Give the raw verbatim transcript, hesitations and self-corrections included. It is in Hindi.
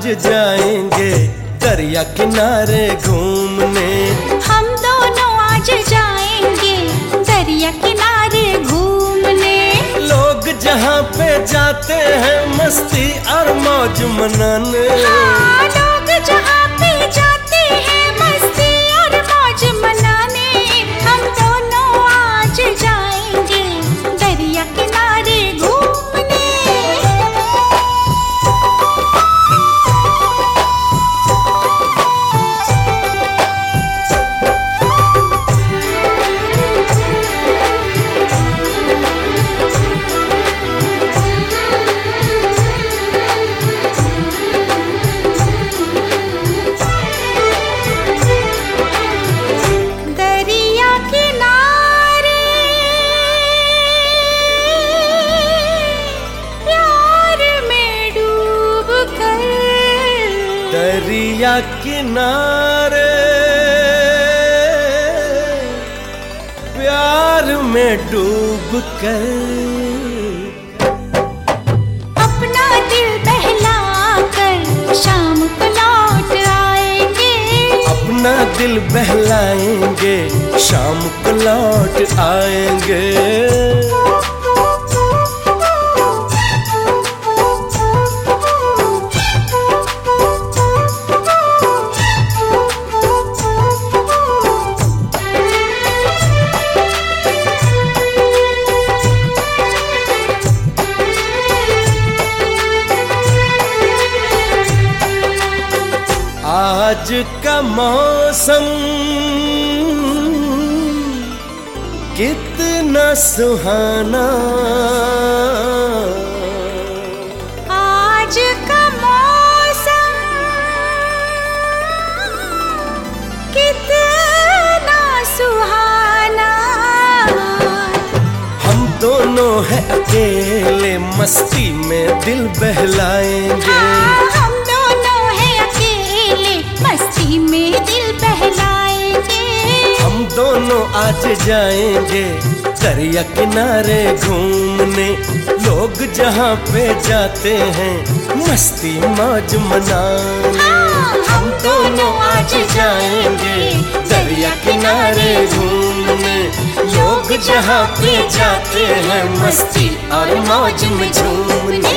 आज जाएंगे दरिया किनारे घूमने। हम दोनों आज जाएंगे दरिया किनारे घूमने। लोग जहाँ पे जाते हैं मस्ती और मौज मनाने। हाँ, लोग जहाँ पे जाते हैं मस्ती और मौज मनाने। हम दोनों आज जाएंगे दरिया किनारे घूमने। दरिया किनारे प्यार में डूब कर अपना दिल बहला कर शाम को लौट आएंगे। अपना दिल बहलाएंगे शाम को लौट आएंगे। आज का मौसम कितना सुहाना। आज का मौसम कितना सुहाना। हम दोनों हैं अकेले मस्ती में दिल बहलाएंगे। हाँ, हम दोनों हैं अकेले मस्ती में दिल बहलाएंगे। हम दोनों आज जाएंगे दरिया किनारे घूमने। लोग जहाँ पे जाते हैं मस्ती मौज मनाने। हाँ, हम दोनों आज जाएंगे दरिया किनारे घूमने। लोग जहाँ पे जाते हैं मस्ती और मौज में झूमने।